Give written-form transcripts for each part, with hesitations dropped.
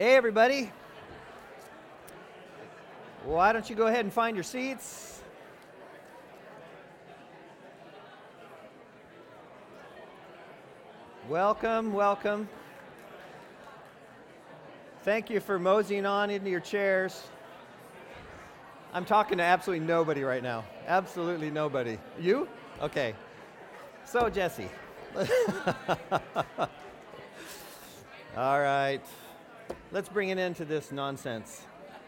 Hey, everybody. Why don't you go ahead and find your seats? Welcome, welcome. Thank you for moseying on into your chairs. I'm talking to absolutely nobody right now. Absolutely nobody. You? Okay. So, Jesse. All right. Let's bring an end to this nonsense.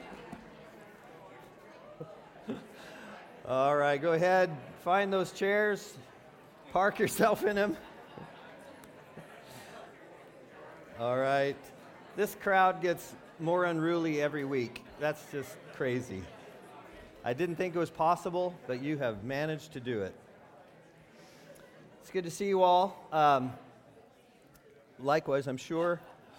All right, go ahead, find those chairs, park yourself in them. All right, this crowd gets more unruly every week. That's just crazy. I didn't think it was possible, but you have managed to do it. It's good to see you all. Likewise, I'm sure.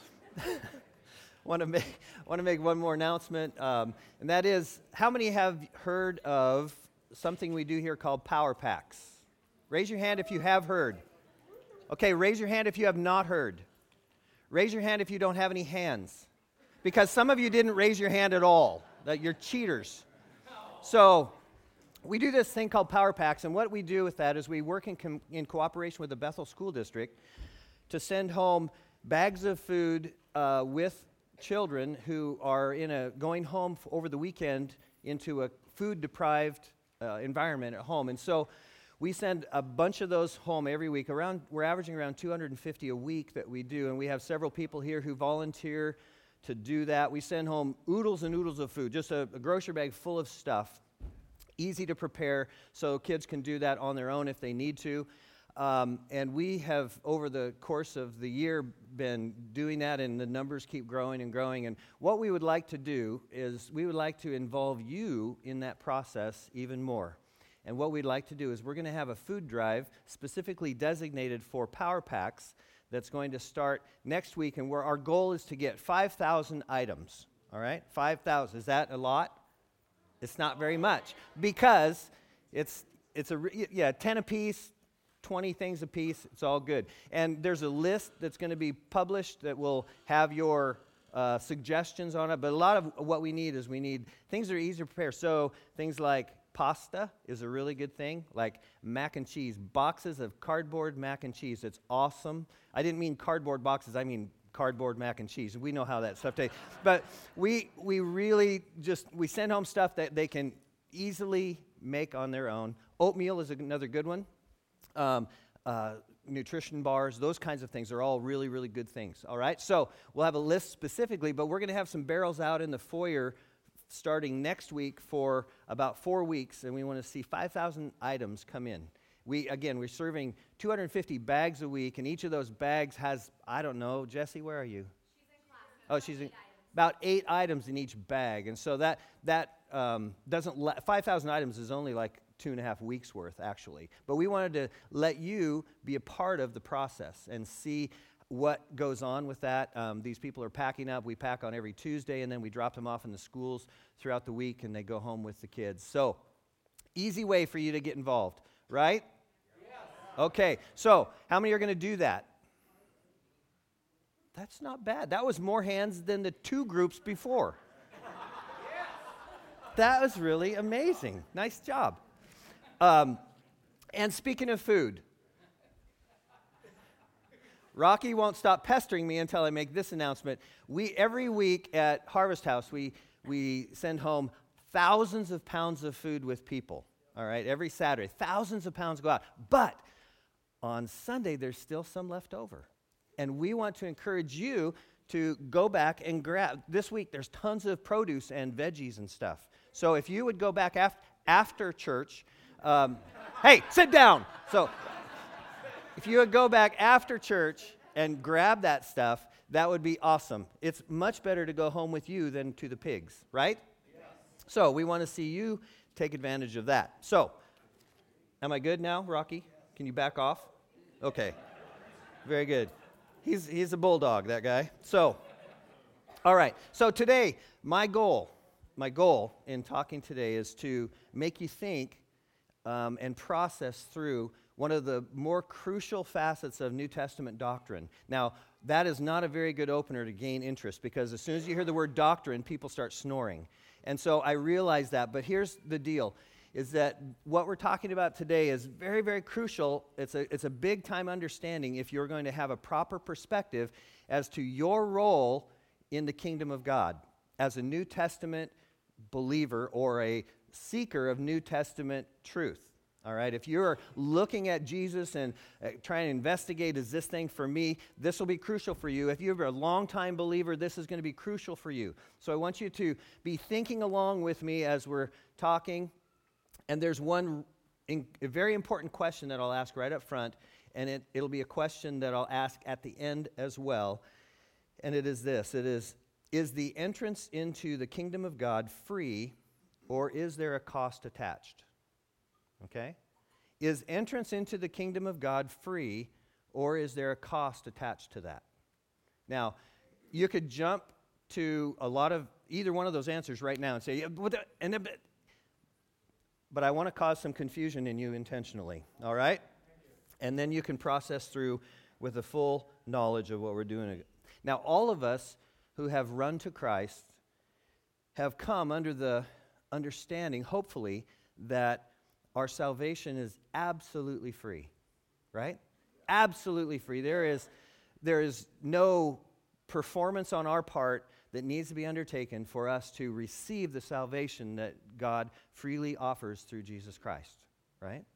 Want to make one more announcement, and that is, how many have heard of something we do here called Power Packs? Raise your hand if you have heard. Okay, raise your hand if you have not heard. Raise your hand if you don't have any hands, because some of you didn't raise your hand at all. That you're cheaters. So we do this thing called Power Packs, and what we do with that is we work in cooperation with the Bethel School District to send home bags of food with children who are going home over the weekend into a food-deprived environment at home. And so we send a bunch of those home every week. We're averaging around 250 a week that we do, and we have several people here who volunteer to do that. We send home oodles and oodles of food, just a grocery bag full of stuff, easy to prepare, so kids can do that on their own if they need to. And we have, over the course of the year, been doing that, and the numbers keep growing and growing. And what we would like to do is we would like to involve you in that process even more. And what we'd like to do is we're going to have a food drive specifically designated for Power Packs that's going to start next week, and where our goal is to get 5,000 items. All right? 5,000. Is that a lot? It's not very much, because it's 10 apiece, 20 things a piece, it's all good. And there's a list that's going to be published that will have your suggestions on it, but a lot of what we need things that are easy to prepare. So things like pasta is a really good thing, like mac and cheese, boxes of cardboard mac and cheese. It's awesome. I didn't mean cardboard boxes, I mean cardboard mac and cheese. We know how that stuff tastes. But we really we send home stuff that they can easily make on their own. Oatmeal is another good one. Nutrition bars, those kinds of things are all really, really good things, all right? So we'll have a list specifically, but we're going to have some barrels out in the foyer starting next week for about 4 weeks, and we want to see 5,000 items come in. We're serving 250 bags a week, and each of those bags has, I don't know, Jessie, where are you? She's in class. Oh, she's in about 8 items in each bag, and so that 5,000 items is only like 2.5 weeks worth, actually. But we wanted to let you be a part of the process and see what goes on with that. These people are packing up. We pack on every Tuesday, and then we drop them off in the schools throughout the week, and they go home with the kids. So, easy way for you to get involved, right? Yes. Okay, so how many are going to do that? That's not bad. That was more hands than the 2 groups before. That was really amazing. Nice job. And speaking of food, Rocky won't stop pestering me until I make this announcement. Every week at Harvest House, we send home thousands of pounds of food with people, all right, every Saturday. Thousands of pounds go out. But on Sunday, there's still some left over. And we want to encourage you to go back and grab. This week, there's tons of produce and veggies and stuff. So if you would go back after church, hey, sit down. So if you would go back after church and grab that stuff, that would be awesome. It's much better to go home with you than to the pigs, right? Yes. So we want to see you take advantage of that. So, am I good now, Rocky? Can you back off? Okay. Very good. He's a bulldog, that guy. So, all right. So today, my goal in talking today is to make you think and process through one of the more crucial facets of New Testament doctrine. Now, that is not a very good opener to gain interest, because as soon as you hear the word doctrine, people start snoring. And so I realize that, but here's the deal, is that what we're talking about today is very, very crucial. It's a big-time understanding if you're going to have a proper perspective as to your role in the kingdom of God as a New Testament believer or a seeker of New Testament truth. All right, if you're looking at Jesus and trying to investigate, is this thing for me, this will be crucial for you. If you're a long-time believer, this is going to be crucial for you. So I want you to be thinking along with me as we're talking. And there's a very important question that I'll ask right up front, and it'll be a question that I'll ask at the end as well. And it is this. It is the entrance into the kingdom of God free, or is there a cost attached? Okay? Is entrance into the kingdom of God free, or is there a cost attached to that? Now, you could jump to either one of those answers right now and say, yeah, but I want to cause some confusion in you intentionally, all right? And then you can process through with a full knowledge of what we're doing. Now, all of us who have run to Christ have come under the understanding, hopefully, that our salvation is absolutely free, right? Absolutely free. There is no performance on our part that needs to be undertaken for us to receive the salvation that God freely offers through Jesus Christ, right?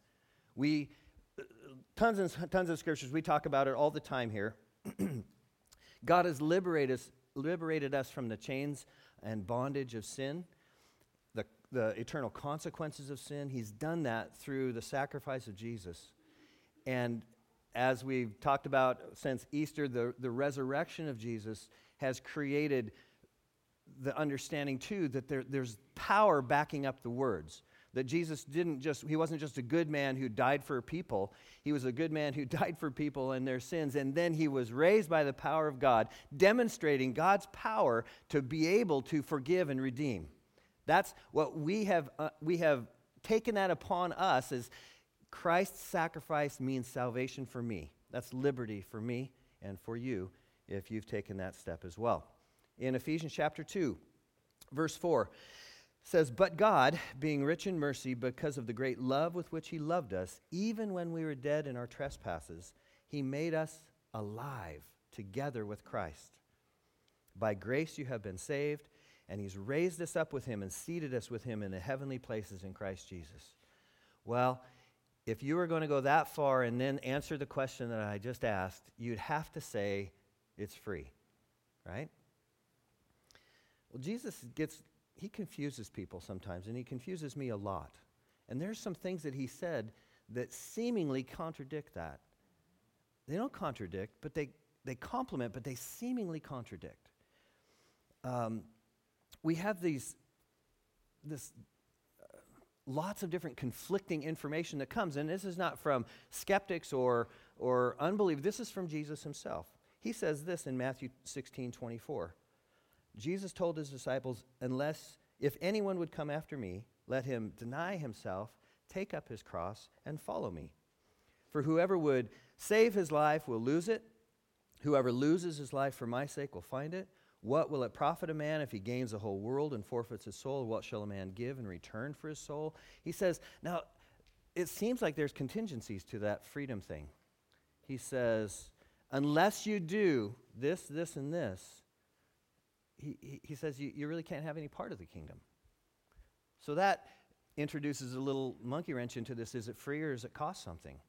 Tons of scriptures, we talk about it all the time here. God has liberated us from the chains and bondage of sin, the eternal consequences of sin. He's done that through the sacrifice of Jesus. And as we've talked about since Easter, the resurrection of Jesus has created the understanding, too, that there's power backing up the words. That Jesus he wasn't just a good man who died for people. He was a good man who died for people and their sins, and then he was raised by the power of God, demonstrating God's power to be able to forgive and redeem. That's what we have taken that upon us, as Christ's sacrifice means salvation for me. That's liberty for me and for you if you've taken that step as well. In Ephesians chapter 2, verse 4, says, "But God, being rich in mercy, because of the great love with which he loved us, even when we were dead in our trespasses, he made us alive together with Christ. By grace you have been saved, and he's raised us up with him and seated us with him in the heavenly places in Christ Jesus." Well, if you were going to go that far and then answer the question that I just asked, you'd have to say it's free, right? Well, Jesus he confuses people sometimes, and he confuses me a lot. And there's some things that he said that seemingly contradict that. They don't contradict, but they complement, but they seemingly contradict. We have lots of different conflicting information that comes, and this is not from skeptics or unbelief. This is from Jesus himself. He says this in Matthew 16:24. Jesus told his disciples, if anyone would come after me, let him deny himself, take up his cross, and follow me. For whoever would save his life will lose it. Whoever loses his life for my sake will find it. What will it profit a man if he gains the whole world and forfeits his soul? What shall a man give in return for his soul? He says, now, it seems like there's contingencies to that freedom thing. He says, unless you do this, this, and this, he says you really can't have any part of the kingdom. So that introduces a little monkey wrench into this. Is it free or does it cost something?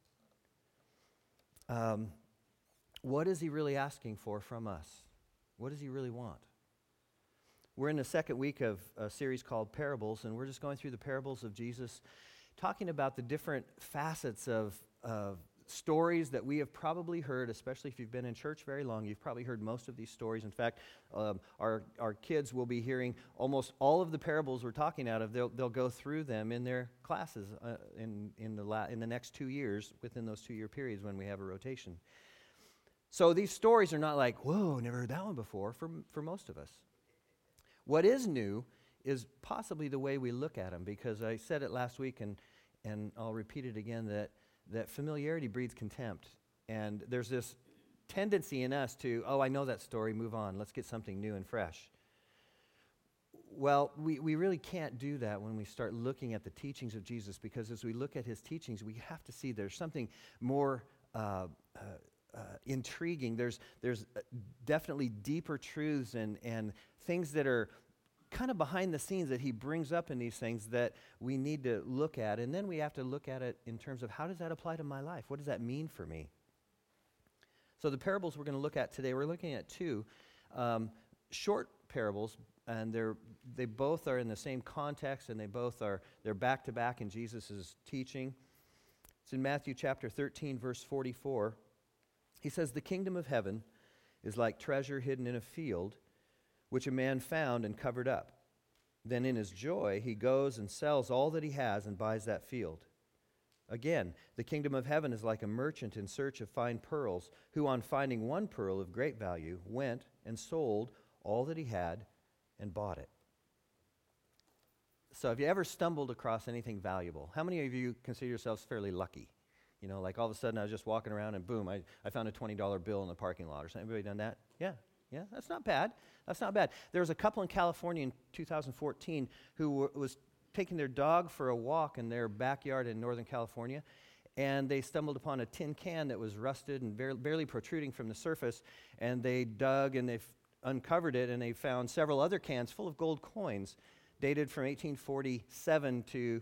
What is he really asking for from us? What does he really want? We're in the second week of a series called Parables, and we're just going through the parables of Jesus, talking about the different facets of stories that we have probably heard, especially if you've been in church very long. You've probably heard most of these stories. In fact, our kids will be hearing almost all of the parables we're talking out of. They'll go through them in their classes in the next 2 years, within those 2-year periods when we have a rotation. So these stories are not like, whoa, never heard that one before, for most of us. What is new is possibly the way we look at them, because I said it last week, and I'll repeat it again, that familiarity breeds contempt. And there's this tendency in us to, oh, I know that story, move on, let's get something new and fresh. Well, we really can't do that when we start looking at the teachings of Jesus, because as we look at his teachings, we have to see there's something more intriguing. There's definitely deeper truths and things that are kind of behind the scenes that he brings up in these things that we need to look at. And then we have to look at it in terms of, how does that apply to my life? What does that mean for me? So the parables we're going to look at today, we're looking at two short parables, and they both are in the same context, and they're back to back in Jesus' teaching. It's in Matthew chapter 13, verse 44. He says, "The kingdom of heaven is like treasure hidden in a field, which a man found and covered up. Then in his joy he goes and sells all that he has and buys that field. Again, the kingdom of heaven is like a merchant in search of fine pearls, who on finding one pearl of great value went and sold all that he had and bought it." So have you ever stumbled across anything valuable? How many of you consider yourselves fairly lucky? You know, like all of a sudden I was just walking around and boom, I found a $20 bill in the parking lot or something. Anybody done that? Yeah, that's not bad. That's not bad. There was a couple in California in 2014 who was taking their dog for a walk in their backyard in Northern California, and they stumbled upon a tin can that was rusted and barely protruding from the surface, and they dug and they uncovered it, and they found several other cans full of gold coins dated from 1847 to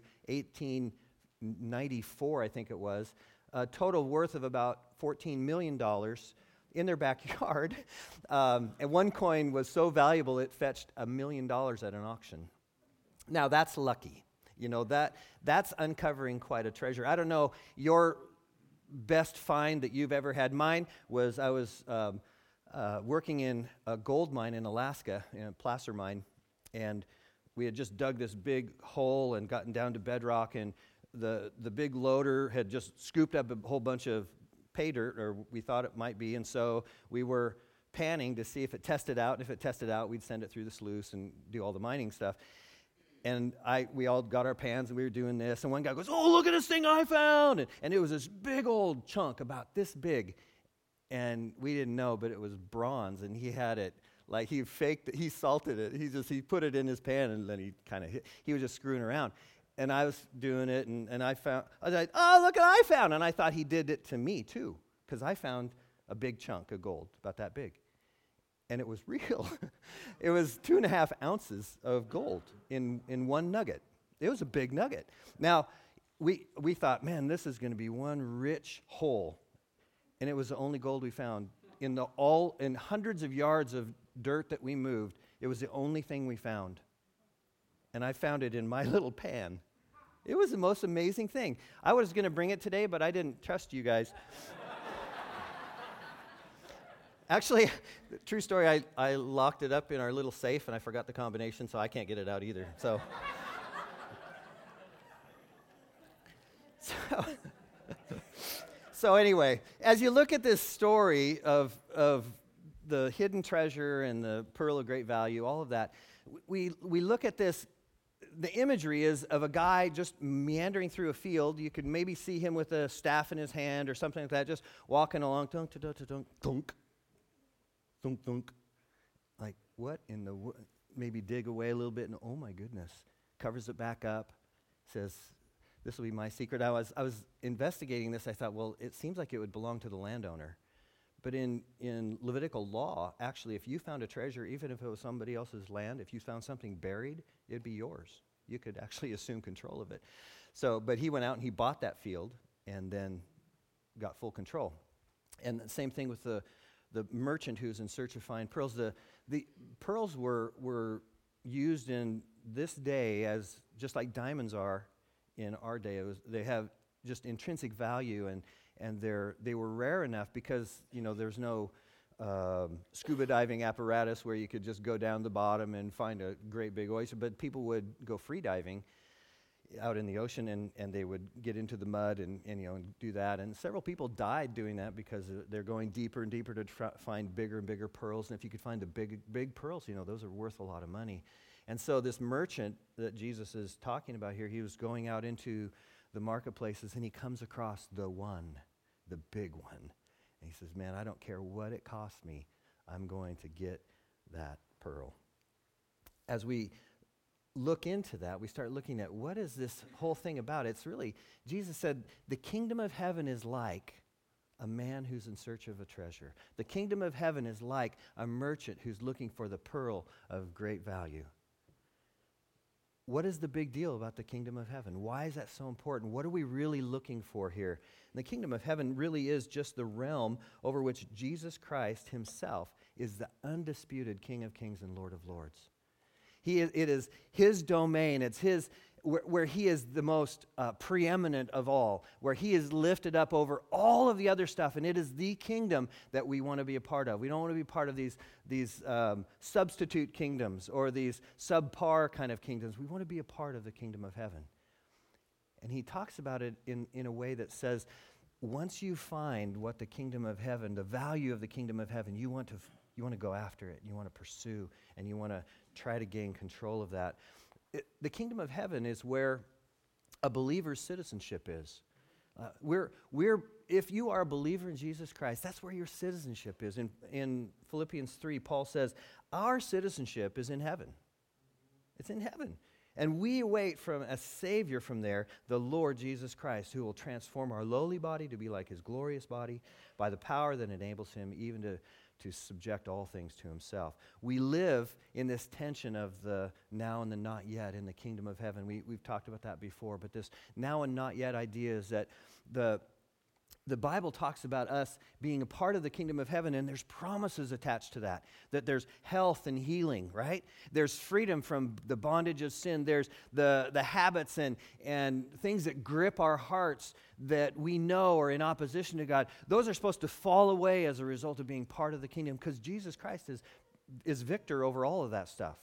1894, I think it was, a total worth of about $14 million in their backyard. And one coin was so valuable it fetched $1 million at an auction. Now that's lucky. You know, that's uncovering quite a treasure. I don't know your best find that you've ever had. Mine was, I was working in a gold mine in Alaska, in a placer mine, and we had just dug this big hole and gotten down to bedrock, and the big loader had just scooped up a whole bunch of pay dirt, or we thought it might be, and so we were panning to see if it tested out, and if it tested out, we'd send it through the sluice and do all the mining stuff. And we all got our pans, and we were doing this, and one guy goes, "Oh, look at this thing I found!" And it was this big old chunk, about this big, and we didn't know, but it was bronze, and he had it, like he faked it, he salted it, he put it in his pan, and then he was just screwing around. And I was doing it, and I was like, "Oh, look what I found!" And I thought he did it to me too, because I found a big chunk of gold, about that big. And it was real. It was 2.5 ounces of gold in one nugget. It was a big nugget. Now, we thought, man, this is going to be one rich hole. And it was the only gold we found. In hundreds of yards of dirt that we moved, it was the only thing we found. And I found it in my little pan. It was the most amazing thing. I was going to bring it today, but I didn't trust you guys. Actually, true story, I locked it up in our little safe, and I forgot the combination, so I can't get it out either. So anyway, as you look at this story of the hidden treasure and the pearl of great value, all of that, we look at this. The imagery is of a guy just meandering through a field. You could maybe see him with a staff in his hand or something like that, just walking along, dunk, dunk, dunk, dunk, dunk. Thunk, thunk. Like, what in the maybe dig away a little bit, and oh my goodness, covers it back up, says, "This will be my secret." I was investigating this. I thought, well, it seems like it would belong to the landowner. But in Levitical law, actually, if you found a treasure, even if it was somebody else's land, if you found something buried, it'd be yours. You could actually assume control of it. So, but he went out and he bought that field and then got full control. And the same thing with the merchant who's in search of fine pearls. The pearls were used in this day as just like diamonds are in our day. They have just intrinsic value, and they were rare enough because there's no scuba diving apparatus where you could just go down the bottom and find a great big oyster. But people would go free diving out in the ocean, and they would get into the mud and do that. And several people died doing that because they're going deeper and deeper to find bigger and bigger pearls. And if you could find the big pearls, those are worth a lot of money. And so this merchant that Jesus is talking about here, he was going out into the marketplaces, and he comes across the big one. And he says, man, I don't care what it costs me. I'm going to get that pearl. As we look into that, we start looking at what is this whole thing about. It's really, Jesus said, the kingdom of heaven is like a man who's in search of a treasure. The kingdom of heaven is like a merchant who's looking for the pearl of great value. What is the big deal about the kingdom of heaven? Why is that so important? What are we really looking for here? And the kingdom of heaven really is just the realm over which Jesus Christ himself is the undisputed King of kings and Lord of lords. It is his domain. It's his where he is the most preeminent of all, where he is lifted up over all of the other stuff, and it is the kingdom that we want to be a part of. We don't want to be part of these substitute kingdoms or these subpar kind of kingdoms. We want to be a part of the kingdom of heaven. And he talks about it in a way that says, once you find what the kingdom of heaven, the value of the kingdom of heaven, you want to go after it, you want to pursue, and you want to try to gain control of that. The kingdom of heaven is where a believer's citizenship is. If you are a believer in Jesus Christ, that's where your citizenship is. In Philippians 3, Paul says, our citizenship is in heaven. It's in heaven. And we await from a Savior from there, the Lord Jesus Christ, who will transform our lowly body to be like his glorious body by the power that enables him even to subject all things to himself. We live in this tension of the now and the not yet in the kingdom of heaven. We've talked about that before, but this now and not yet idea is that the Bible talks about us being a part of the kingdom of heaven, and there's promises attached to that there's health and healing, right? There's freedom from the bondage of sin. There's the habits and things that grip our hearts that we know are in opposition to God. Those are supposed to fall away as a result of being part of the kingdom, because Jesus Christ is victor over all of that stuff.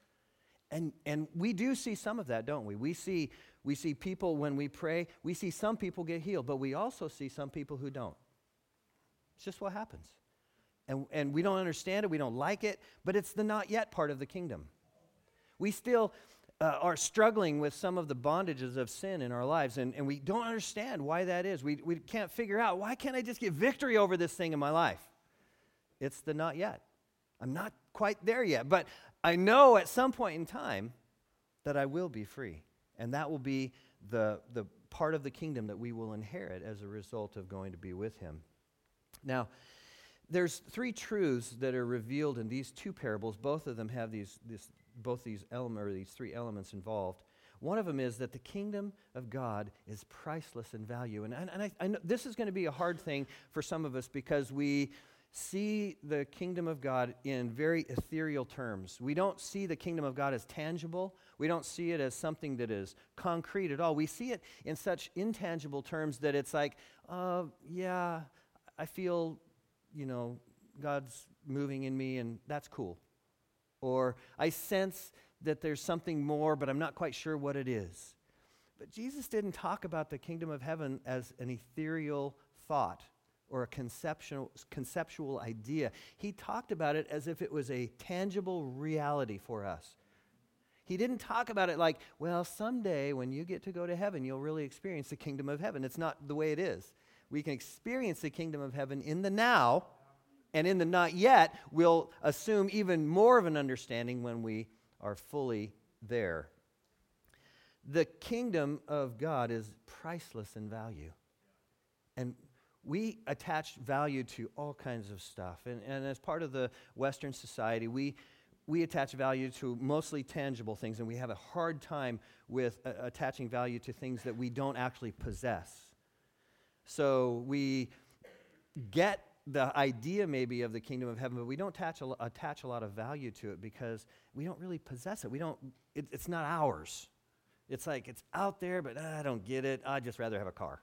And we do see some of that, don't we? We see people when we pray, we see some people get healed, but we also see some people who don't. It's just what happens. And we don't understand it, we don't like it, but it's the not yet part of the kingdom. We still are struggling with some of the bondages of sin in our lives, and we don't understand why that is. We can't figure out, why can't I just get victory over this thing in my life? It's the not yet. I'm not quite there yet, but I know at some point in time that I will be free. And that will be the part of the kingdom that we will inherit as a result of going to be with him. Now, there's three truths that are revealed in these two parables. Both of them have these three elements involved. One of them is that the kingdom of God is priceless in value. And I know this is going to be a hard thing for some of us, because we see the kingdom of God in very ethereal terms. We don't see the kingdom of God as tangible. We don't see it as something that is concrete at all. We see it in such intangible terms that it's like, yeah, I feel, God's moving in me, and that's cool. Or I sense that there's something more, but I'm not quite sure what it is. But Jesus didn't talk about the kingdom of heaven as an ethereal thought or a conceptual idea. He talked about it as if it was a tangible reality for us. He didn't talk about it like, well, someday when you get to go to heaven, you'll really experience the kingdom of heaven. It's not the way it is. We can experience the kingdom of heaven in the now, and in the not yet, we'll assume even more of an understanding when we are fully there. The kingdom of God is priceless in value. And we attach value to all kinds of stuff. And as part of the Western society, we attach value to mostly tangible things, and we have a hard time with attaching value to things that we don't actually possess. So we get the idea maybe of the kingdom of heaven, but we don't attach a lot of value to it because we don't really possess it. It's not ours. It's like it's out there, but I don't get it. I'd just rather have a car.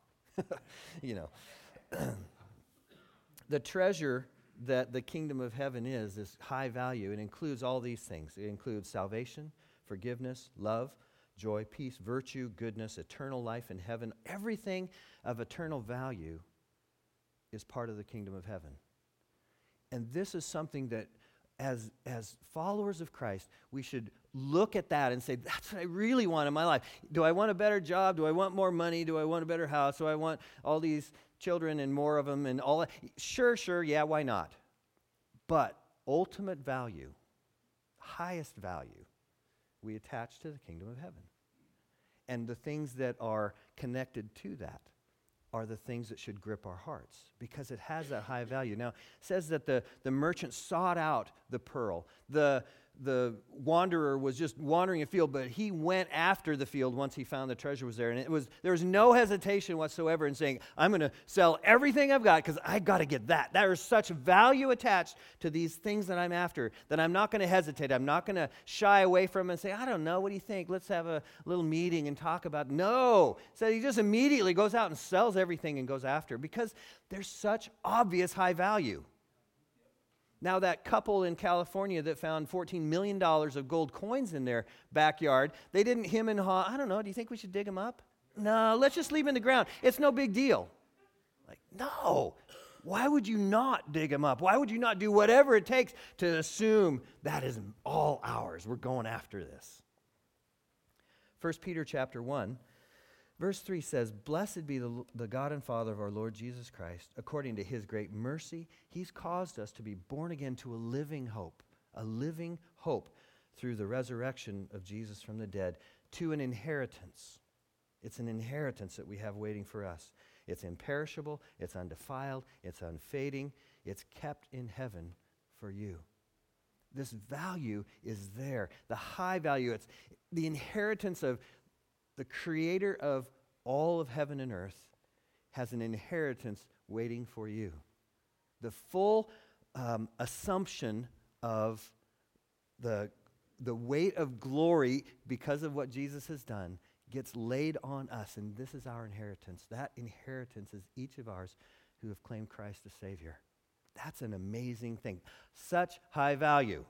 The treasure that the kingdom of heaven is high value. It includes all these things. It includes salvation, forgiveness, love, joy, peace, virtue, goodness, eternal life in heaven. Everything of eternal value is part of the kingdom of heaven. And this is something that as followers of Christ, we should look at that and say, that's what I really want in my life. Do I want a better job? Do I want more money? Do I want a better house? Do I want all these children and more of them and all that. Sure, yeah, why not? But ultimate value, highest value, we attach to the kingdom of heaven. And the things that are connected to that are the things that should grip our hearts because it has that high value. Now, it says that the merchant sought out the pearl. The wanderer was just wandering a field, but he went after the field once he found the treasure was there. And there was no hesitation whatsoever in saying, I'm going to sell everything I've got because I've got to get that. There is such value attached to these things that I'm after that I'm not going to hesitate. I'm not going to shy away from them and say, I don't know, what do you think? Let's have a little meeting and talk about it. No. So he just immediately goes out and sells everything and goes after it because there's such obvious high value. Now, that couple in California that found $14 million of gold coins in their backyard, they didn't hem and haw, I don't know, do you think we should dig them up? No, let's just leave them in the ground. It's no big deal. Like, no. Why would you not dig them up? Why would you not do whatever it takes to assume that is all ours? We're going after this. 1 Peter chapter 1. Verse 3 says, Blessed be the God and Father of our Lord Jesus Christ. According to his great mercy, he's caused us to be born again to a living hope through the resurrection of Jesus from the dead, to an inheritance. It's an inheritance that we have waiting for us. It's imperishable, it's undefiled, it's unfading, it's kept in heaven for you. This value is there, the high value. It's the inheritance of the creator of all of heaven and earth has an inheritance waiting for you. The full assumption of the weight of glory because of what Jesus has done gets laid on us, and this is our inheritance. That inheritance is each of ours who have claimed Christ as Savior. That's an amazing thing. Such high value.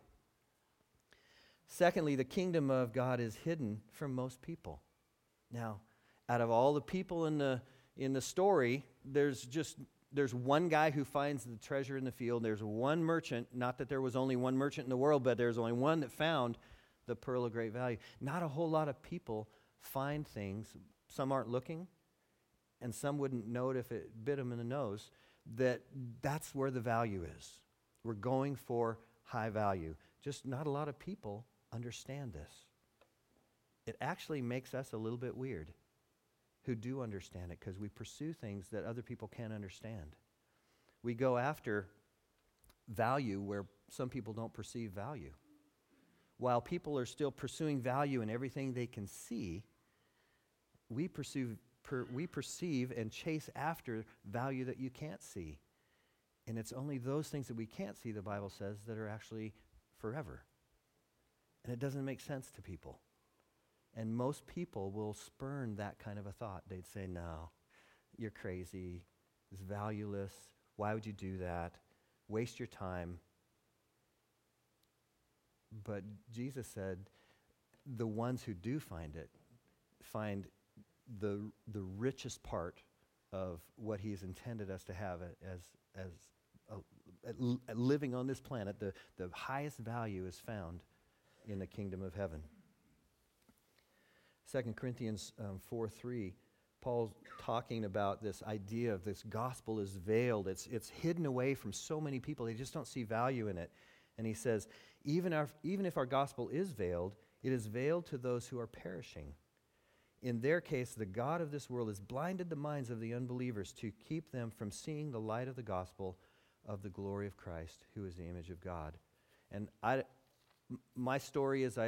Secondly, the kingdom of God is hidden from most people. Now, out of all the people in the story, there's one guy who finds the treasure in the field. There's one merchant, not that there was only one merchant in the world, but there's only one that found the pearl of great value. Not a whole lot of people find things. Some aren't looking, and some wouldn't know it if it bit them in the nose. That's where the value is. We're going for high value. Just not a lot of people understand this. It actually makes us a little bit weird who do understand it because we pursue things that other people can't understand. We go after value where some people don't perceive value. While people are still pursuing value in everything they can see, we perceive and chase after value that you can't see. And it's only those things that we can't see, the Bible says, that are actually forever. And it doesn't make sense to people. And most people will spurn that kind of a thought. They'd say, no, you're crazy. It's valueless. Why would you do that? Waste your time. But Jesus said, the ones who do find it, find the richest part of what he's intended us to have as living on this planet. The highest value is found in the kingdom of heaven. 2 Corinthians 4:3, Paul's talking about this idea of this gospel is veiled. It's hidden away from so many people. They just don't see value in it. And he says, even if our gospel is veiled, it is veiled to those who are perishing. In their case, the God of this world has blinded the minds of the unbelievers to keep them from seeing the light of the gospel of the glory of Christ, who is the image of God. And my story is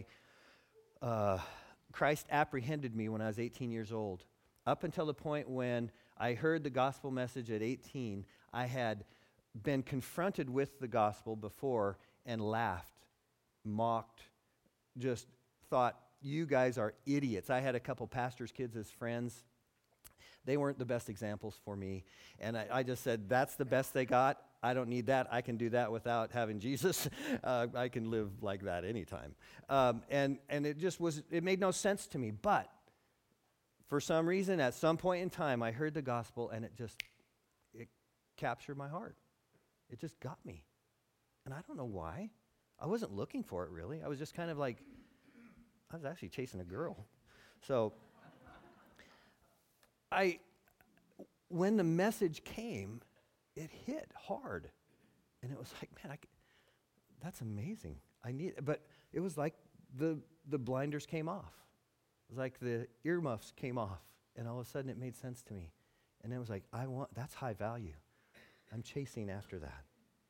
Christ apprehended me when I was 18 years old. Up until the point when I heard the gospel message at 18, I had been confronted with the gospel before and laughed, mocked, just thought, you guys are idiots. I had a couple pastors' kids as friends. They weren't the best examples for me. And I just said, that's the best they got. I don't need that. I can do that without having Jesus. I can live like that anytime. And it made no sense to me. But for some reason, at some point in time, I heard the gospel and it captured my heart. It just got me. And I don't know why. I wasn't looking for it really. I was just kind of like, I was actually chasing a girl. So when the message came, it hit hard. And it was like, man, that's amazing. But it was like the blinders came off. It was like the earmuffs came off. And all of a sudden it made sense to me. And it was like, that's high value. I'm chasing after that.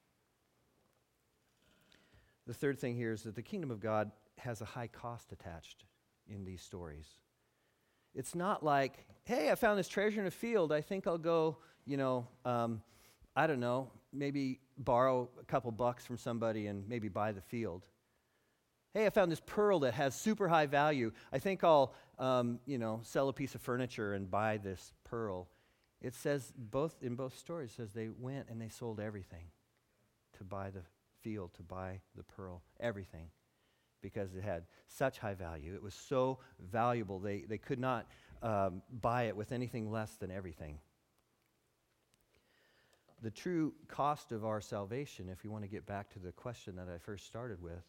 The third thing here is that the kingdom of God has a high cost attached in these stories. It's not like, hey, I found this treasure in a field. I think I'll go, I don't know, maybe borrow a couple bucks from somebody and maybe buy the field. Hey, I found this pearl that has super high value. I think I'll, sell a piece of furniture and buy this pearl. It says in both stories, it says they went and they sold everything to buy the field, to buy the pearl, everything, because it had such high value. It was so valuable, they could not buy it with anything less than everything. The true cost of our salvation, if you want to get back to the question that I first started with,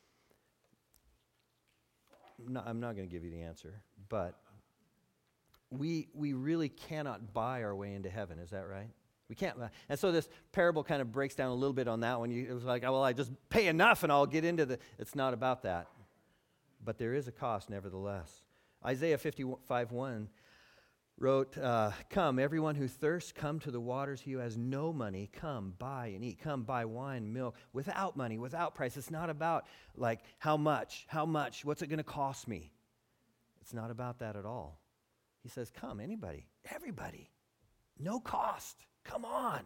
I'm not going to give you the answer, but we really cannot buy our way into heaven. Is that right? We can't. And so this parable kind of breaks down a little bit on that one. It was like, well, I just pay enough and I'll get into it's not about that. But there is a cost nevertheless. Isaiah 55:1 wrote, come, everyone who thirsts, come to the waters. He who has no money, come, buy and eat. Come, buy wine, milk, without money, without price. It's not about, like, how much, what's it going to cost me? It's not about that at all. He says, come, anybody, everybody, no cost. Come on.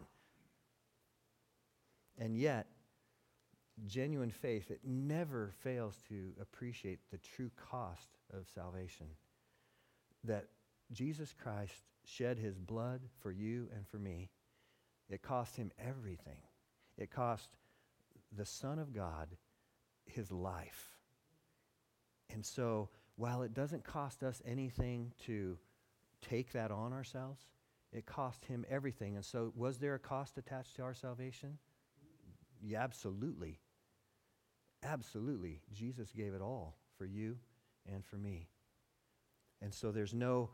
And yet, genuine faith, it never fails to appreciate the true cost of salvation. That Jesus Christ shed his blood for you and for me. It cost him everything. It cost the Son of God his life. And so, while it doesn't cost us anything to take that on ourselves, it cost him everything. And so, was there a cost attached to our salvation? Yeah, absolutely. Absolutely. Jesus gave it all for you and for me. And so there's no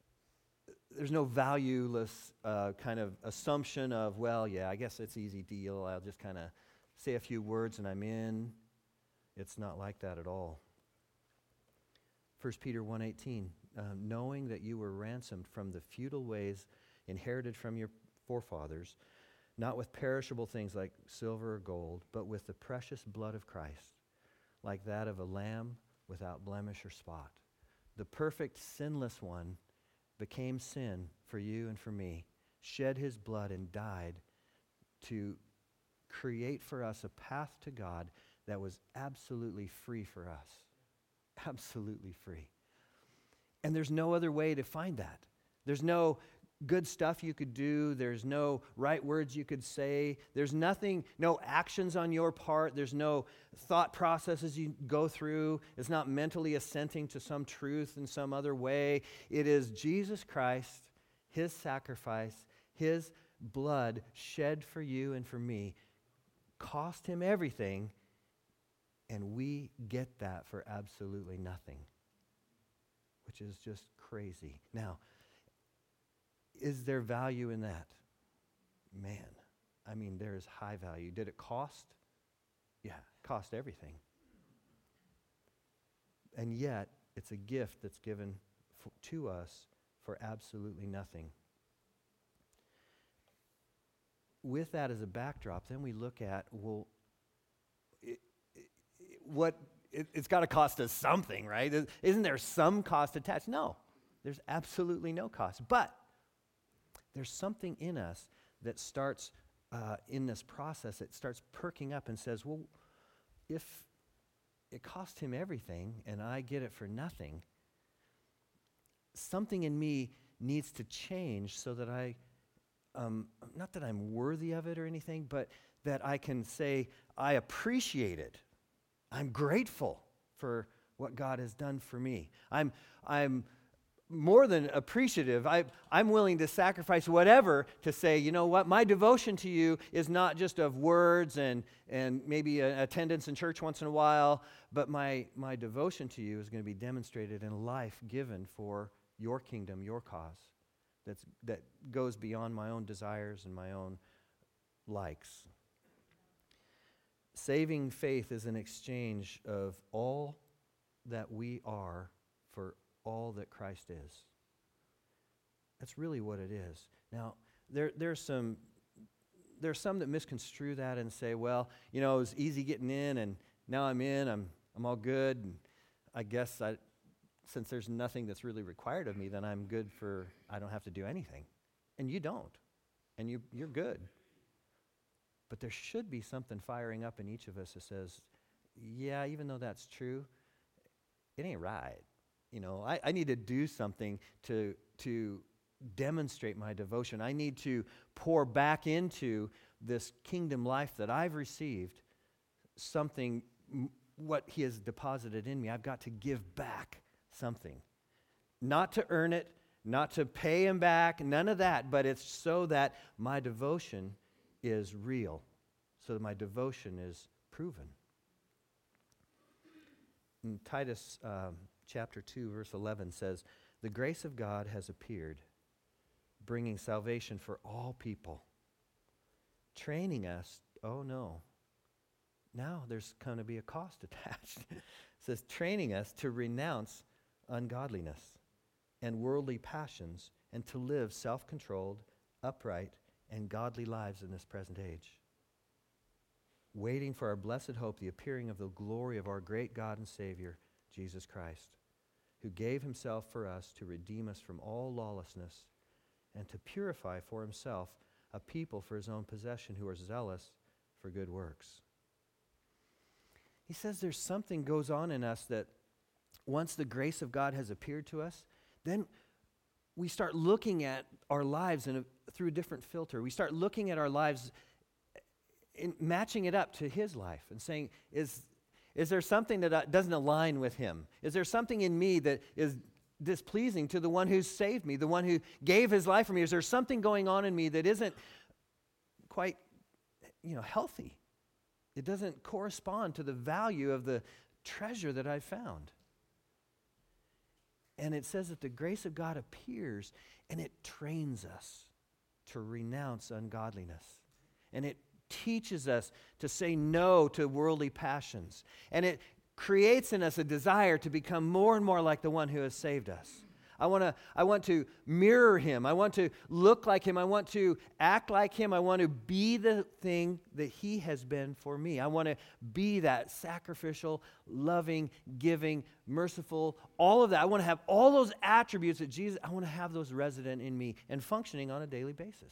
valueless kind of assumption of, well, yeah, I guess it's easy deal. I'll just kind of say a few words and I'm in. It's not like that at all. 1 Peter 1:18, knowing that you were ransomed from the futile ways inherited from your forefathers, not with perishable things like silver or gold, but with the precious blood of Christ, like that of a lamb without blemish or spot. The perfect sinless one became sin for you and for me, shed his blood and died to create for us a path to God that was absolutely free for us. Absolutely free. And there's no other way to find that. There's no good stuff you could do. There's no right words you could say. There's nothing, no actions on your part. There's no thought processes you go through. It's not mentally assenting to some truth in some other way. It is Jesus Christ, his sacrifice, his blood shed for you and for me, cost him everything, and we get that for absolutely nothing, which is just crazy. Now, is there value in that? Man, I mean, there is high value. Did it cost? Yeah, it cost everything. And yet, it's a gift that's given to us for absolutely nothing. With that as a backdrop, then we look at, well, it's got to cost us something, right? Isn't there some cost attached? No, there's absolutely no cost. But there's something in us that starts in this process, it starts perking up and says, well, if it cost him everything and I get it for nothing, something in me needs to change so that not that I'm worthy of it or anything, but that I can say, I appreciate it. I'm grateful for what God has done for me. I'm more than appreciative. I'm willing to sacrifice whatever to say, you know what, my devotion to you is not just of words and maybe attendance in church once in a while, but my devotion to you is going to be demonstrated in life given for your kingdom, your cause. that goes beyond my own desires and my own likes. Saving faith is an exchange of all that we are for all that Christ is. That's really what it is. Now, there's some that misconstrue that and say, well, it was easy getting in, and now I'm in, I'm all good, and I guess since there's nothing that's really required of me, then I'm good I don't have to do anything. And you don't. And you're good. But there should be something firing up in each of us that says, yeah, even though that's true, it ain't right. I need to do something to demonstrate my devotion. I need to pour back into this kingdom life that I've received something, what he has deposited in me. I've got to give back something. Not to earn it, not to pay him back, none of that, but it's so that my devotion is real, so that my devotion is proven. In Titus chapter 2, verse 11 says, "The grace of God has appeared, bringing salvation for all people, training us," oh no, now there's going to be a cost attached. It says, training us to renounce ungodliness and worldly passions and to live self-controlled, upright, and godly lives in this present age, waiting for our blessed hope, the appearing of the glory of our great God and Savior, Jesus Christ, who gave himself for us to redeem us from all lawlessness and to purify for himself a people for his own possession who are zealous for good works. He says there's something goes on in us that once the grace of God has appeared to us, then we start looking at our lives through a different filter. We start looking at our lives and matching it up to his life and saying, is there something that doesn't align with him? Is there something in me that is displeasing to the one who saved me, the one who gave his life for me? Is there something going on in me that isn't quite, healthy? It doesn't correspond to the value of the treasure that I found. And it says that the grace of God appears and it trains us to renounce ungodliness. And it teaches us to say no to worldly passions. And it creates in us a desire to become more and more like the one who has saved us. I want to mirror him. I want to look like him. I want to act like him. I want to be the thing that he has been for me. I want to be that sacrificial, loving, giving, merciful, all of that. I want to have all those attributes that Jesus, I want to have those resident in me and functioning on a daily basis.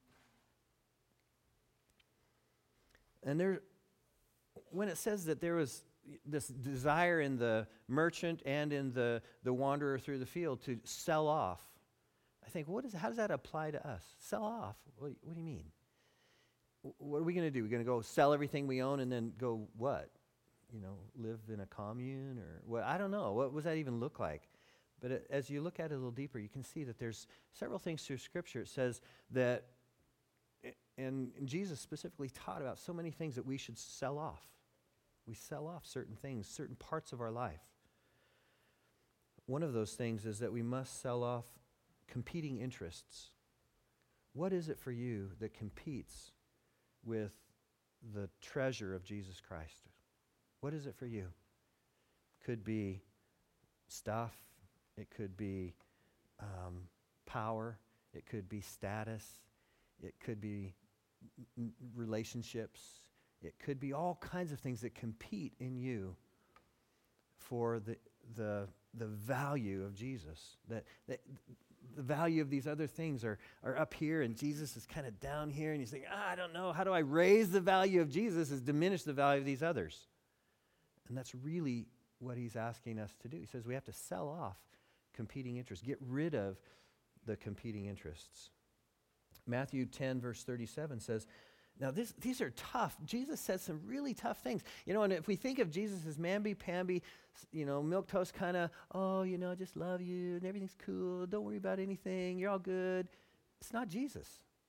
And when it says that there was this desire in the merchant and in the wanderer through the field to sell off, I think, how does that apply to us? Sell off? What do you mean? What are we going to do? We're going to go sell everything we own and then go what? Live in a commune or what? I don't know. What does that even look like? But as you look at it a little deeper, you can see that there's several things through Scripture. It says that, and Jesus specifically taught about so many things that we should sell off. We sell off certain things, certain parts of our life. One of those things is that we must sell off competing interests. What is it for you that competes with the treasure of Jesus Christ? What is it for you? Could be stuff. It could be power. It could be status. It could be relationships. It could be all kinds of things that compete in you for the value of Jesus. That the value of these other things are up here and Jesus is kind of down here, and you think, I don't know, how do I raise the value of Jesus is diminish the value of these others? And that's really what he's asking us to do. He says we have to sell off competing interests, get rid of the competing interests. Matthew 10, verse 37 says, now these are tough. Jesus says some really tough things. And if we think of Jesus as mamby-pamby, milquetoast kind of, I just love you and everything's cool. Don't worry about anything. You're all good. It's not Jesus.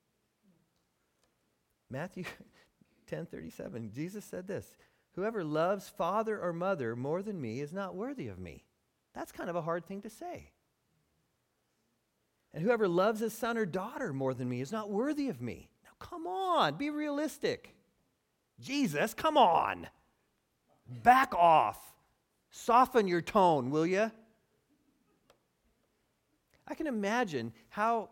Matthew 10:37, Jesus said this, whoever loves father or mother more than me is not worthy of me. That's kind of a hard thing to say. And whoever loves his son or daughter more than me is not worthy of me. Now, come on, be realistic. Jesus, come on. Back off. Soften your tone, will you? I can imagine how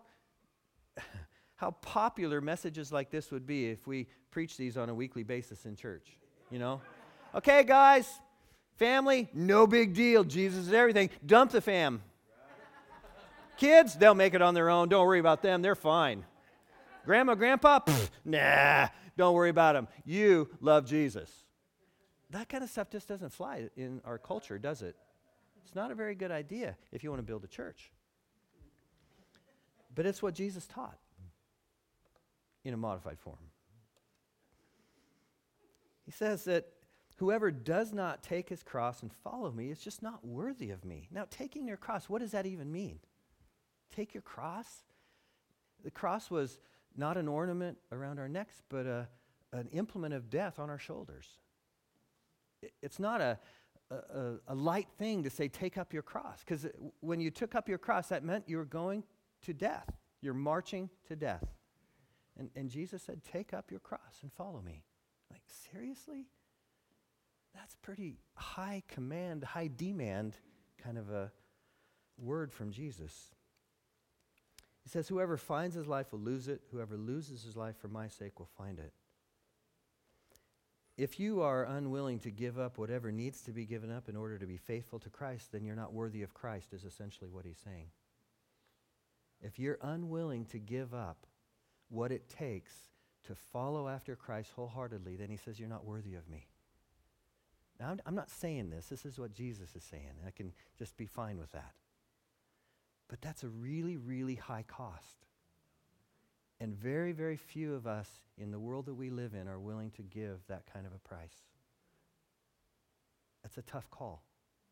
popular messages like this would be if we preach these on a weekly basis in church, you know? Okay, guys, family, no big deal. Jesus is everything. Dump the fam. Kids, they'll make it on their own. Don't worry about them. They're fine. Grandma, grandpa, nah, don't worry about them. You love Jesus. That kind of stuff just doesn't fly in our culture, does it? It's not a very good idea if you want to build a church. But it's what Jesus taught in a modified form. He says that whoever does not take his cross and follow me is just not worthy of me. Now, taking your cross, what does that even mean? Take your cross? The cross was not an ornament around our necks, but an implement of death on our shoulders. It's not a light thing to say, take up your cross. Because when you took up your cross, that meant you were going to death. You're marching to death. And Jesus said, take up your cross and follow me. Like, seriously? That's pretty high command, high demand kind of a word from Jesus. He says, whoever finds his life will lose it. Whoever loses his life for my sake will find it. If you are unwilling to give up whatever needs to be given up in order to be faithful to Christ, then you're not worthy of Christ, is essentially what he's saying. If you're unwilling to give up what it takes to follow after Christ wholeheartedly, then he says you're not worthy of me. Now, I'm not saying this. This is what Jesus is saying. I can just be fine with that. But that's a really, really high cost. And very, very few of us in the world that we live in are willing to give that kind of a price. That's a tough call.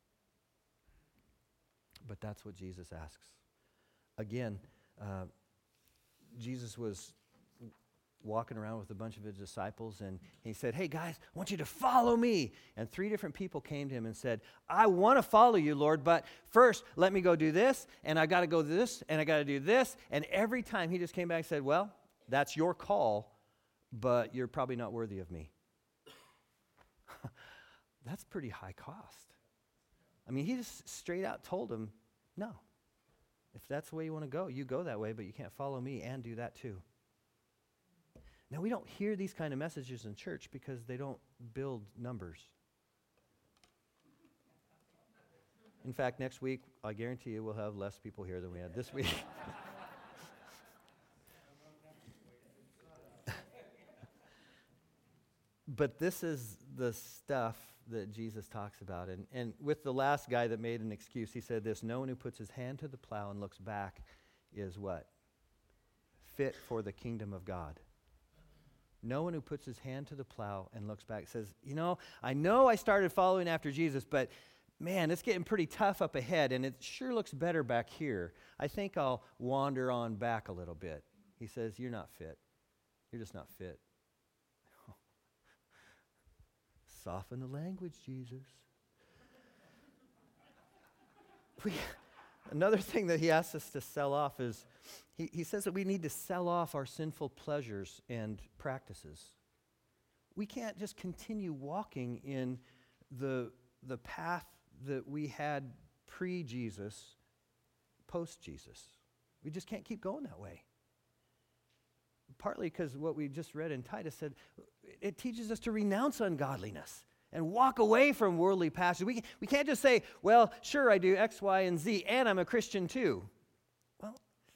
But that's what Jesus asks. Again, Jesus was walking around with a bunch of his disciples, and he said, hey guys, I want you to follow me. And 3 different people came to him and said, I want to follow you, Lord, but first let me go do this, and I got to go do this, and I got to do this. And every time he just came back and said, well, that's your call, but you're probably not worthy of me. That's pretty high cost. I mean, he just straight out told him, no. If that's the way you want to go, you go that way, but you can't follow me and do that too. Now, we don't hear these kind of messages in church because they don't build numbers. In fact, next week, I guarantee you we'll have less people here than we had this week. But this is the stuff that Jesus talks about. And with the last guy that made an excuse, he said this, no one who puts his hand to the plow and looks back is what? Fit for the kingdom of God. No one who puts his hand to the plow and looks back says, I know I started following after Jesus, but man, it's getting pretty tough up ahead, and it sure looks better back here. I think I'll wander on back a little bit. He says, you're not fit. You're just not fit. Soften the language, Jesus. Another thing that he asks us to sell off is, he says that we need to sell off our sinful pleasures and practices. We can't just continue walking in the path that we had pre-Jesus, post-Jesus. We just can't keep going that way. Partly because what we just read in Titus said, it teaches us to renounce ungodliness and walk away from worldly passions. We can't just say, well, sure, I do X, Y, and Z, and I'm a Christian too. Well,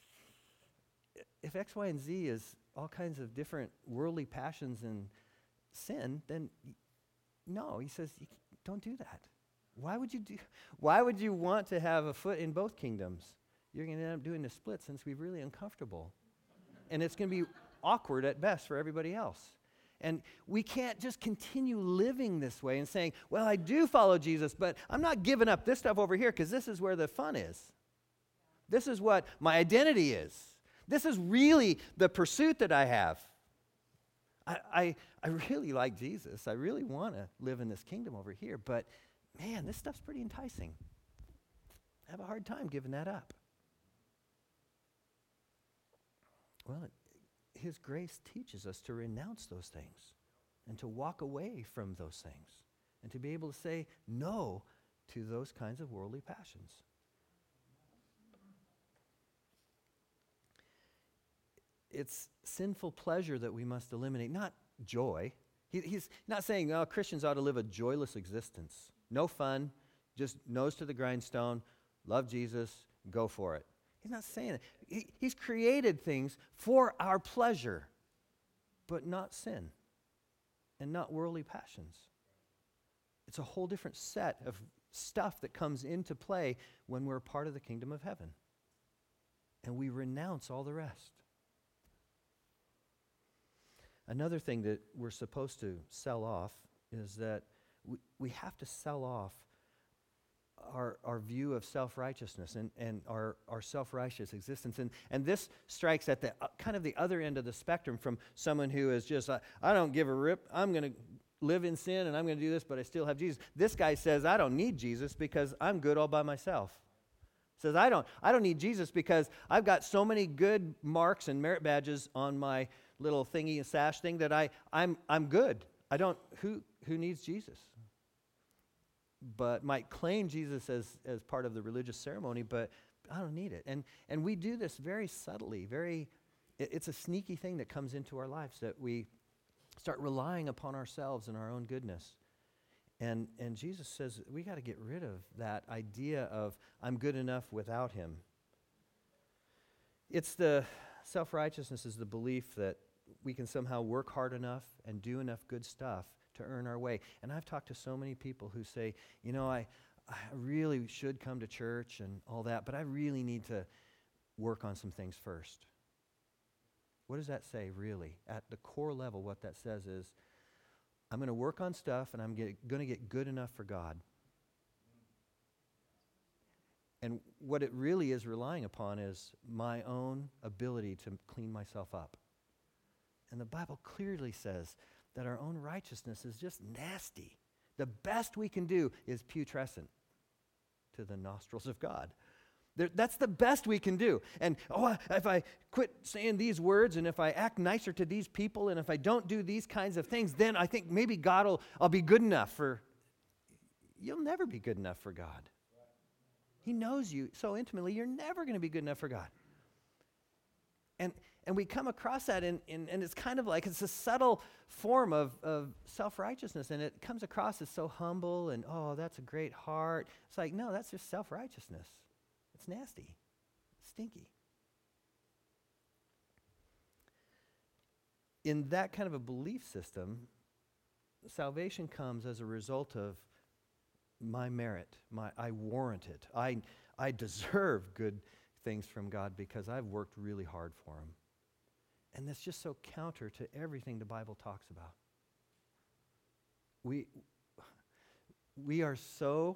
if X, Y, and Z is all kinds of different worldly passions and sin, then no, he says, don't do that. Why would you want to have a foot in both kingdoms? You're going to end up doing the split, since it's going to be really uncomfortable. And it's going to be awkward at best for everybody else. And we can't just continue living this way and saying, well, I do follow Jesus, but I'm not giving up this stuff over here because this is where the fun is. This is what my identity is. This is really the pursuit that I have. I really like Jesus. I really want to live in this kingdom over here, but man, this stuff's pretty enticing. I have a hard time giving that up. Well, His grace teaches us to renounce those things and to walk away from those things and to be able to say no to those kinds of worldly passions. It's sinful pleasure that we must eliminate, not joy. He's not saying, oh, Christians ought to live a joyless existence. No fun, just nose to the grindstone, love Jesus, go for it. He's not saying that. He's created things for our pleasure, but not sin and not worldly passions. It's a whole different set of stuff that comes into play when we're part of the kingdom of heaven. And we renounce all the rest. Another thing that we're supposed to sell off is that we have to sell off our view of self-righteousness and our self-righteous existence. And this strikes at the kind of the other end of the spectrum from someone who is just, I don't give a rip, I'm going to live in sin and I'm going to do this, but I still have Jesus. This guy says, I don't need Jesus because I'm good all by myself. Says, I don't need Jesus because I've got so many good marks and merit badges on my little thingy and sash thing that I'm good. Who needs Jesus? But might claim Jesus as part of the religious ceremony, but I don't need it. And we do this very subtly, it's a sneaky thing that comes into our lives that we start relying upon ourselves and our own goodness. And Jesus says we got to get rid of that idea of I'm good enough without him. It's the self-righteousness is the belief that we can somehow work hard enough and do enough good stuff to earn our way. And I've talked to so many people who say, I really should come to church and all that, but I really need to work on some things first. What does that say, really? At the core level, what that says is, I'm going to work on stuff and I'm going to get good enough for God. And what it really is relying upon is my own ability to clean myself up. And the Bible clearly says that our own righteousness is just nasty. The best we can do is putrescent to the nostrils of God. That's the best we can do. And if I quit saying these words and if I act nicer to these people and if I don't do these kinds of things, then I think maybe I'll be good enough for... You'll never be good enough for God. He knows you so intimately, you're never going to be good enough for God. And we come across that and it's kind of like, it's a subtle form of self-righteousness, and it comes across as so humble and, that's a great heart. It's like, no, that's just self-righteousness. It's nasty, stinky. In that kind of a belief system, salvation comes as a result of my merit. I warrant it. I deserve good things from God because I've worked really hard for him. And that's just so counter to everything the Bible talks about. We are so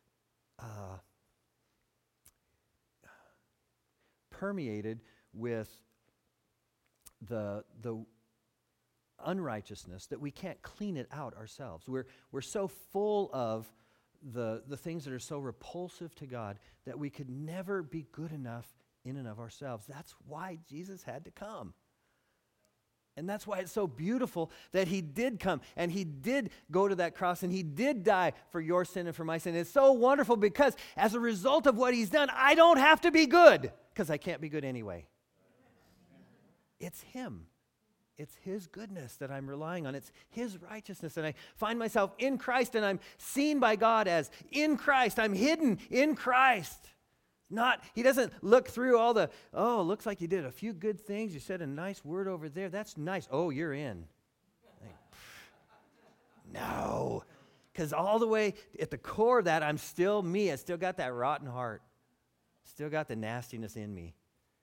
permeated with the unrighteousness that we can't clean it out ourselves. We're so full of the things that are so repulsive to God that we could never be good enough in and of ourselves. That's why Jesus had to come. And that's why it's so beautiful that he did come and he did go to that cross and he did die for your sin and for my sin. It's so wonderful because as a result of what he's done, I don't have to be good because I can't be good anyway. It's him. It's his goodness that I'm relying on. It's his righteousness. And I find myself in Christ and I'm seen by God as in Christ. I'm hidden in Christ. He doesn't look through all the, looks like you did a few good things. You said a nice word over there. That's nice. Oh, you're in. Like, no. Because all the way at the core of that, I'm still me. I still got that rotten heart. Still got the nastiness in me.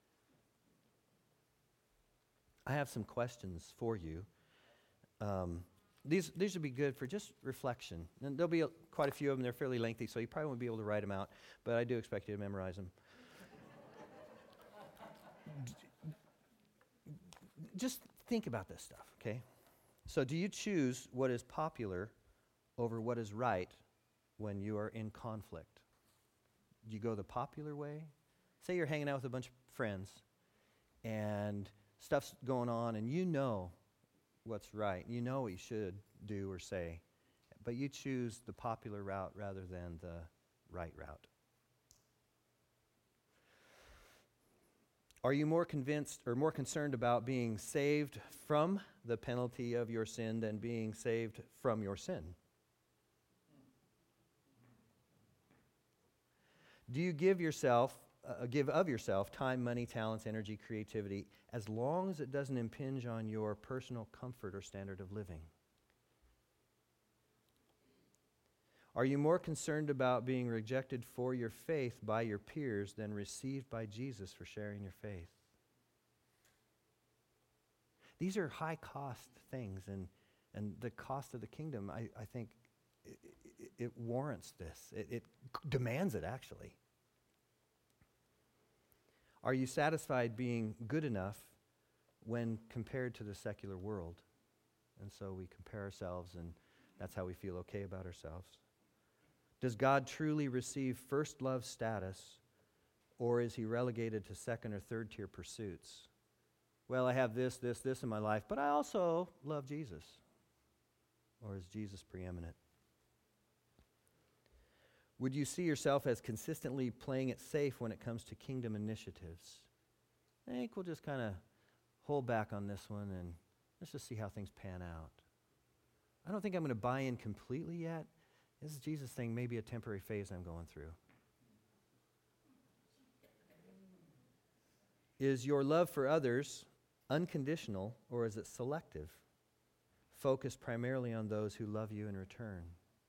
I have some questions for you. These would be good for just reflection. And there'll be quite a few of them. They're fairly lengthy, so you probably won't be able to write them out, but I do expect you to memorize them. Just think about this stuff, okay? So do you choose what is popular over what is right when you are in conflict? Do you go the popular way? Say you're hanging out with a bunch of friends, and stuff's going on, and you know what's right. You know what you should do or say, but you choose the popular route rather than the right route. Are you more convinced or more concerned about being saved from the penalty of your sin than being saved from your sin? Do you give of yourself time, money, talents, energy, creativity, as long as it doesn't impinge on your personal comfort or standard of living? Are you more concerned about being rejected for your faith by your peers than received by Jesus for sharing your faith? These are high-cost things, and the cost of the kingdom, I think, it warrants this. It demands it, actually. Are you satisfied being good enough when compared to the secular world? And so we compare ourselves, and that's how we feel okay about ourselves. Does God truly receive first love status, or is he relegated to second or third tier pursuits? Well, I have this in my life, but I also love Jesus. Or is Jesus preeminent? Would you see yourself as consistently playing it safe when it comes to kingdom initiatives? I think we'll just kind of hold back on this one and let's just see how things pan out. I don't think I'm going to buy in completely yet. This is Jesus thing, maybe a temporary phase I'm going through. Is your love for others unconditional, or is it selective? Focused primarily on those who love you in return.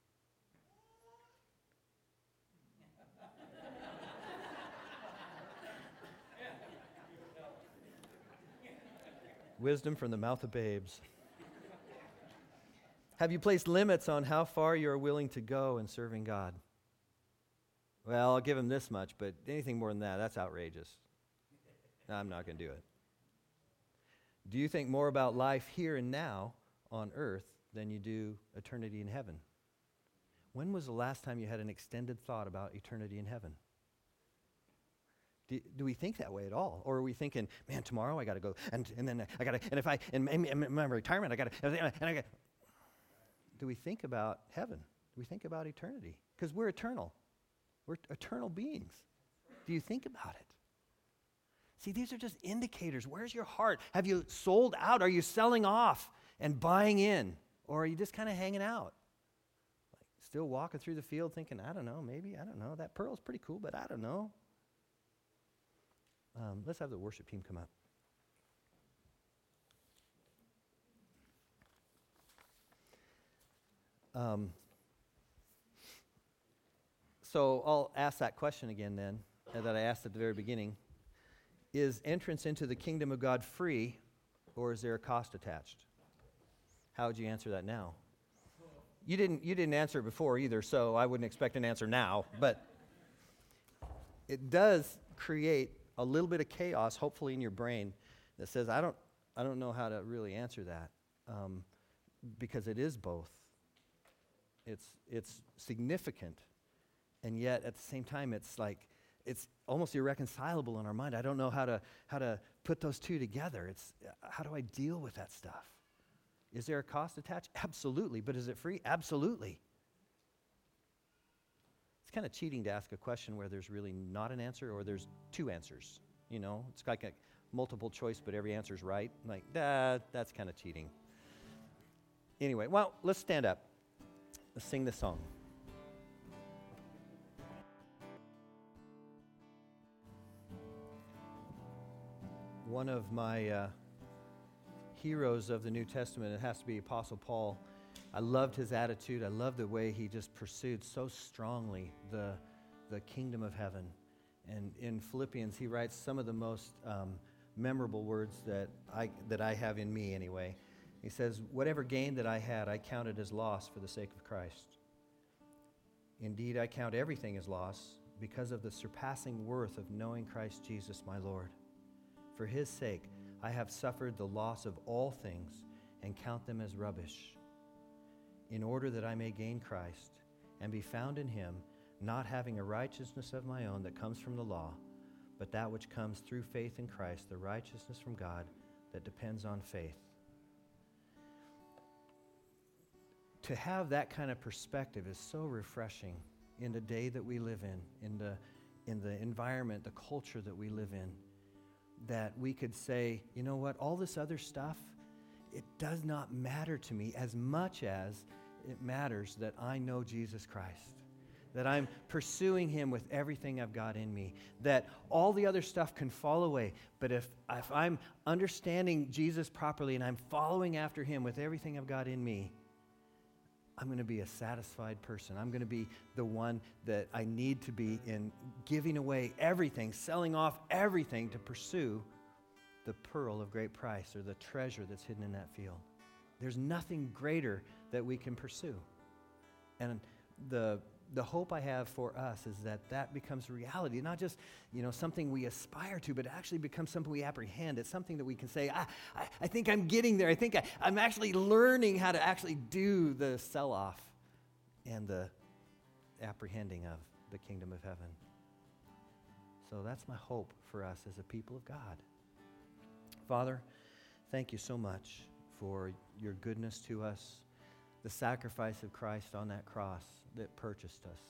Wisdom from the mouth of babes. Have you placed limits on how far you are willing to go in serving God? Well, I'll give him this much, but anything more than that, that's outrageous. No, I'm not going to do it. Do you think more about life here and now on earth than you do eternity in heaven? When was the last time you had an extended thought about eternity in heaven? Do we think that way at all? Or are we thinking, man, tomorrow I got to go, and then I got to, and if I, and my retirement, I got to, and I got. Do we think about heaven? Do we think about eternity? Because we're eternal. We're eternal beings. Do you think about it? See, these are just indicators. Where's your heart? Have you sold out? Are you selling off and buying in? Or are you just kind of hanging out? Like still walking through the field thinking, I don't know, maybe, I don't know. That pearl's pretty cool, but I don't know. Let's have the worship team come up. So I'll ask that question again then, that I asked at the very beginning. Is entrance into the kingdom of God free, or is there a cost attached? How would you answer that now? You didn't answer it before either, so I wouldn't expect an answer now, but it does create a little bit of chaos, hopefully in your brain, that says, I don't know how to really answer that, because it is both. It's significant, and yet at the same time, it's like it's almost irreconcilable in our mind. I don't know how to put those two together. It's how do I deal with that stuff? Is there a cost attached? Absolutely. But is it free? Absolutely. It's kind of cheating to ask a question where there's really not an answer or there's two answers. You know, it's like a multiple choice, but every answer's right. Like, that's kind of cheating. Anyway, well, let's stand up. Let's sing this song. One of my heroes of the New Testament, it has to be Apostle Paul. I loved his attitude. I loved the way he just pursued so strongly the kingdom of heaven. And in Philippians, he writes some of the most memorable words that I have in me anyway. He says, whatever gain that I had, I counted as loss for the sake of Christ. Indeed, I count everything as loss because of the surpassing worth of knowing Christ Jesus, my Lord. For his sake, I have suffered the loss of all things and count them as rubbish, in order that I may gain Christ and be found in him, not having a righteousness of my own that comes from the law, but that which comes through faith in Christ, the righteousness from God that depends on faith. To have that kind of perspective is so refreshing in the day that we live in the environment, the culture that we live in, that we could say, you know what, all this other stuff, it does not matter to me as much as it matters that I know Jesus Christ, that I'm pursuing Him with everything I've got in me, that all the other stuff can fall away, but if I'm understanding Jesus properly and I'm following after Him with everything I've got in me, I'm going to be a satisfied person. I'm going to be the one that I need to be in giving away everything, selling off everything to pursue the pearl of great price or the treasure that's hidden in that field. There's nothing greater that we can pursue. And the hope I have for us is that becomes reality, not just, something we aspire to, but it actually becomes something we apprehend. It's something that we can say, I think I'm getting there. I think I'm actually learning how to actually do the sell-off and the apprehending of the kingdom of heaven. So that's my hope for us as a people of God. Father, thank you so much for your goodness to us, the sacrifice of Christ on that cross that purchased us.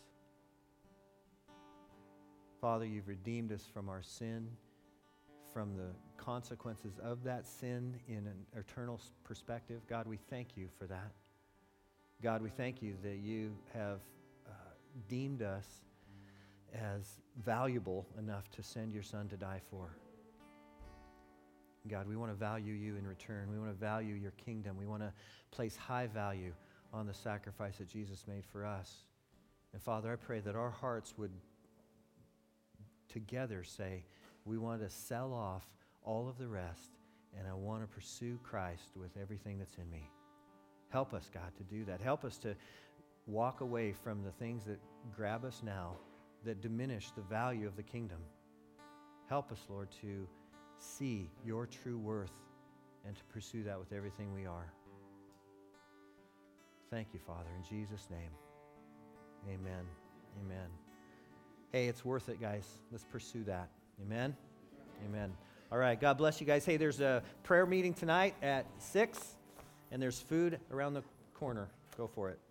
Father, you've redeemed us from our sin, from the consequences of that sin in an eternal perspective. God, we thank you for that. God, we thank you that you have deemed us as valuable enough to send your Son to die for. God, we want to value you in return. We want to value your kingdom. We want to place high value on the sacrifice that Jesus made for us. And Father, I pray that our hearts would together say, we want to sell off all of the rest, and I want to pursue Christ with everything that's in me. Help us, God, to do that. Help us to walk away from the things that grab us now, that diminish the value of the kingdom. Help us, Lord, to see your true worth and to pursue that with everything we are. Thank you, Father, in Jesus' name. Amen. Amen. Hey, it's worth it, guys. Let's pursue that. Amen. Amen. All right. God bless you guys. Hey, there's a prayer meeting tonight at 6, and there's food around the corner. Go for it.